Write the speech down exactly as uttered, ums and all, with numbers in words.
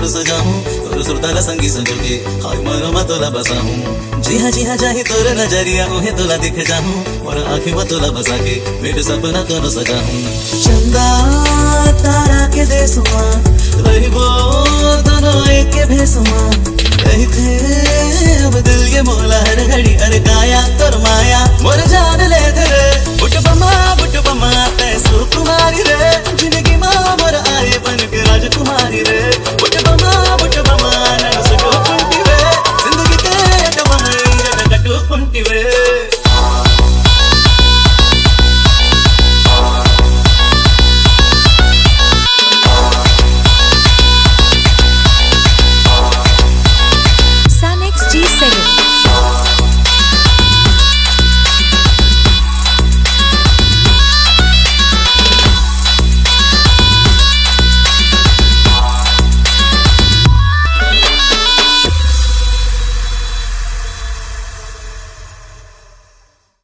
तोर सजाऊं, तोर सुरताला संगी संजोगे हाय मनो में तोला बसाऊं। जी हाँ जी हाँ जाहि तोर नजरिया उहे तोला दिख जाऊं, और आँखी में तोला बसा के मेरे सपना तोर सजाऊं। चंदा तारा के देसुआ रहिबो